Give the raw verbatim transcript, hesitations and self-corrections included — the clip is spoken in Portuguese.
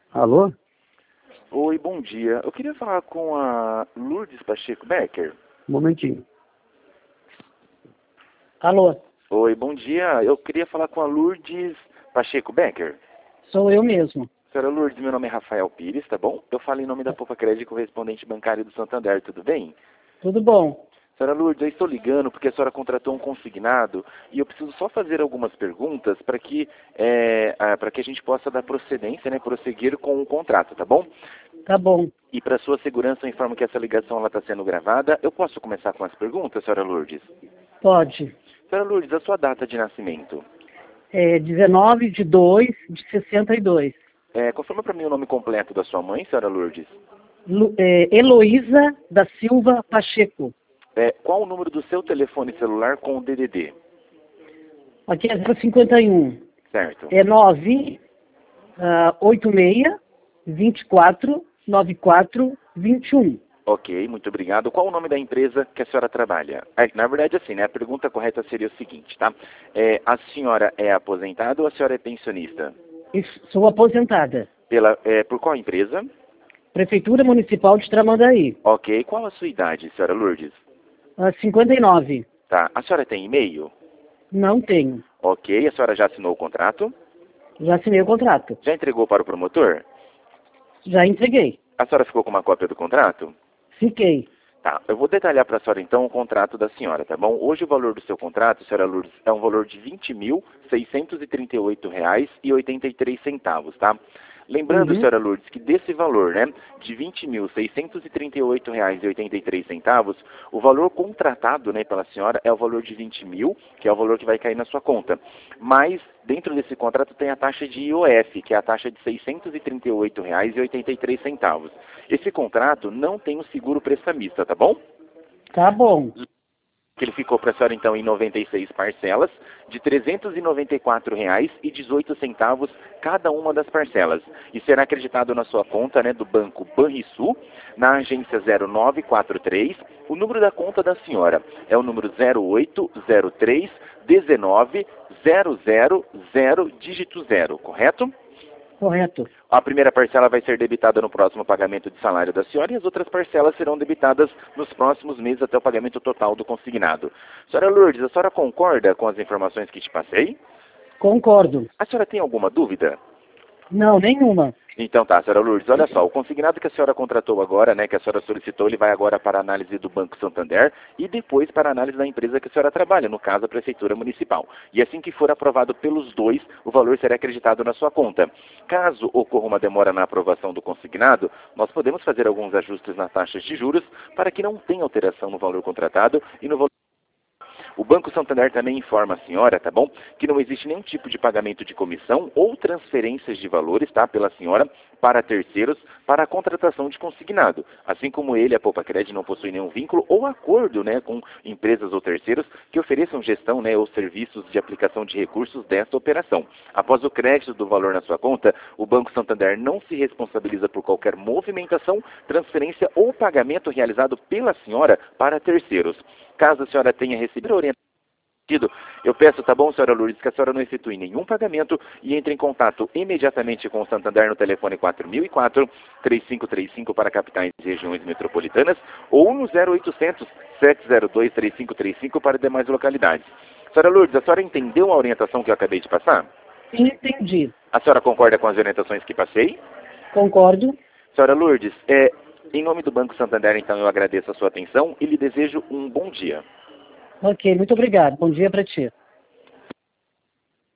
Alô? Oi, bom dia. Eu queria falar com a Lourdes Pacheco Becker. Um momentinho. Alô? Oi, bom dia. Eu queria falar com a Lourdes Pacheco Becker. Sou eu mesmo. Senhora Lourdes, meu nome é Rafael Pires, tá bom? Eu falo em nome da Poupa Crédito, correspondente bancário do Santander, tudo bem? Tudo bom? Senhora Lourdes, eu estou ligando porque a senhora contratou um consignado e eu preciso só fazer algumas perguntas para que, é, para que a gente possa dar procedência, né, prosseguir com o contrato, tá bom? Tá bom. E para sua segurança, eu informo que essa ligação está sendo gravada. Eu posso começar com as perguntas, senhora Lourdes? Pode. Senhora Lourdes, a sua data de nascimento? É dezenove de dois de sessenta e dois. É, confirma para mim o nome completo da sua mãe, senhora Lourdes. Lu, é, Heloísa da Silva Pacheco. É, qual o número do seu telefone celular com o D D D? Aqui é zero cinquenta e um. Certo. É nove oito seis, vinte e quatro, noventa e quatro, vinte e um. Ok, muito obrigado. Qual o nome da empresa que a senhora trabalha? É, na verdade, assim, né? A pergunta correta seria o seguinte, tá? É, a senhora é aposentada ou a senhora é pensionista? Isso, sou aposentada. Pela, é, por qual empresa? Prefeitura Municipal de Tramandaí. Ok, qual a sua idade, senhora Lourdes? Ah, cinquenta e nove. Tá, a senhora tem e-mail? Não tenho. Ok, a senhora já assinou o contrato? Já assinei o contrato. Já entregou para o promotor? Já entreguei. A senhora ficou com uma cópia do contrato? Fiquei. Tá, eu vou detalhar para a senhora então o contrato da senhora, tá bom? Hoje o valor do seu contrato, senhora Lourdes, é um valor de vinte mil seiscentos e trinta e oito reais e oitenta e três centavos, tá? Lembrando, Uhum. senhora Lourdes, que desse valor, né, de vinte mil seiscentos e trinta e oito reais e oitenta e três centavos, o valor contratado, né, pela senhora é o valor de vinte mil, que é o valor que vai cair na sua conta. Mas dentro desse contrato tem a taxa de I O F, que é a taxa de seiscentos e trinta e oito reais e oitenta e três centavos. Esse contrato não tem o seguro prestamista, tá bom? Tá bom. Que ele ficou para a senhora então em noventa e seis parcelas de trezentos e noventa e quatro reais e dezoito centavos cada uma das parcelas e será acreditado na sua conta, né, do banco Banrisul, na agência zero nove quatro três. O número da conta da senhora é o número zero oito zero três um nove zero zero zero dígito zero, correto? Correto. A primeira parcela vai ser debitada no próximo pagamento de salário da senhora e as outras parcelas serão debitadas nos próximos meses até o pagamento total do consignado. Senhora Lourdes, a senhora concorda com as informações que te passei? Concordo. A senhora tem alguma dúvida? Não, nenhuma. Então tá, senhora Lourdes, olha só, o consignado que a senhora contratou agora, né, que a senhora solicitou, ele vai agora para a análise do Banco Santander e depois para a análise da empresa que a senhora trabalha, no caso a Prefeitura Municipal. E assim que for aprovado pelos dois, o valor será acreditado na sua conta. Caso ocorra uma demora na aprovação do consignado, nós podemos fazer alguns ajustes nas taxas de juros para que não tenha alteração no valor contratado e no valor. O Banco Santander também informa a senhora, tá bom, que não existe nenhum tipo de pagamento de comissão ou transferências de valores, tá, pela senhora para terceiros para a contratação de consignado. Assim como ele, a Poupa Crédito, não possui nenhum vínculo ou acordo, né, com empresas ou terceiros que ofereçam gestão, né, ou serviços de aplicação de recursos desta operação. Após o crédito do valor na sua conta, o Banco Santander não se responsabiliza por qualquer movimentação, transferência ou pagamento realizado pela senhora para terceiros. Caso a senhora tenha recebido orientação, eu peço, tá bom, senhora Lourdes, que a senhora não efetue nenhum pagamento e entre em contato imediatamente com o Santander no telefone quatro mil e quatro, três cinco três cinco para capitais e regiões metropolitanas ou no zero oitocentos, sete zero dois, três cinco três cinco para demais localidades. Senhora Lourdes, a senhora entendeu a orientação que eu acabei de passar? Entendi. A senhora concorda com as orientações que passei? Concordo. Senhora Lourdes, é, em nome do Banco Santander, então, eu agradeço a sua atenção e lhe desejo um bom dia. Ok, muito obrigado. Bom dia para ti.